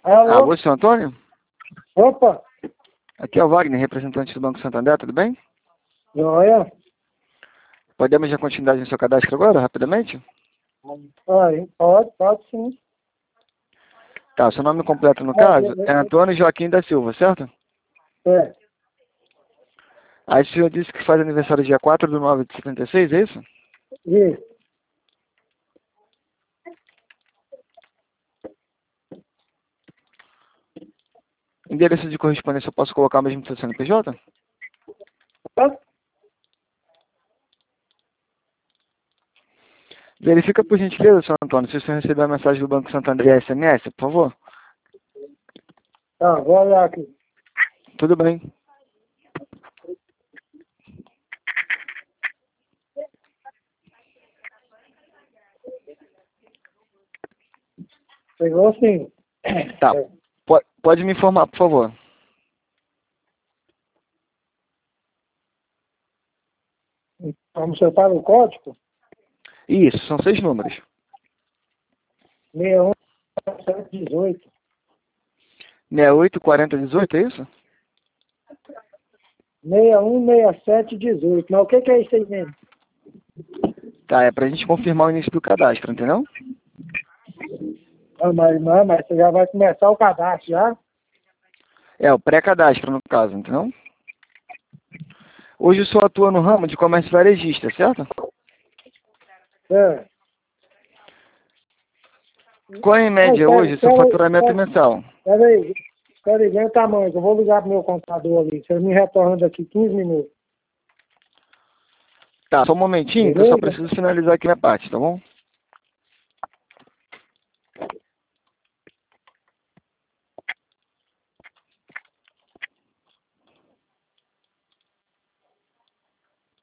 Alô, Alô? seu Antônio? Opa, Aqui é o Wagner, representante do Banco Santander, tudo bem? joia. Podemos dar continuidade no seu cadastro agora, rapidamente? Aí, pode sim. Tá, seu nome completo no É, caso é Antônio Joaquim da Silva, certo? é, Aí o senhor disse que faz aniversário dia 4/9/76, é isso? isso. Endereço de correspondência eu posso colocar mesmo no seu CNPJ? Tá? Verifica por gentileza, seu Antônio, se o senhor recebeu a mensagem do Banco Santander via SMS, por favor. Tá, vou olhar aqui. Tudo bem. Pegou sim. Tá. É. Pode me informar, por favor. Vamos soltar o código? Isso, são 6 números. 61 718. 684018, é isso? 616718. Mas o que é isso aí mesmo? Tá, é pra gente confirmar o início do cadastro, entendeu? Mas você já vai começar o cadastro já? É, o pré-cadastro, no caso, entendeu? Hoje o senhor atua no ramo de comércio varejista, certo? É. Qual é, em média, hoje, o seu faturamento mensal? Pera aí, vem o tamanho, que eu vou ligar pro meu contador ali. Você me retorna daqui 15 minutos. Tá, só um momentinho, que eu só Beleza? preciso finalizar aqui minha parte, tá bom?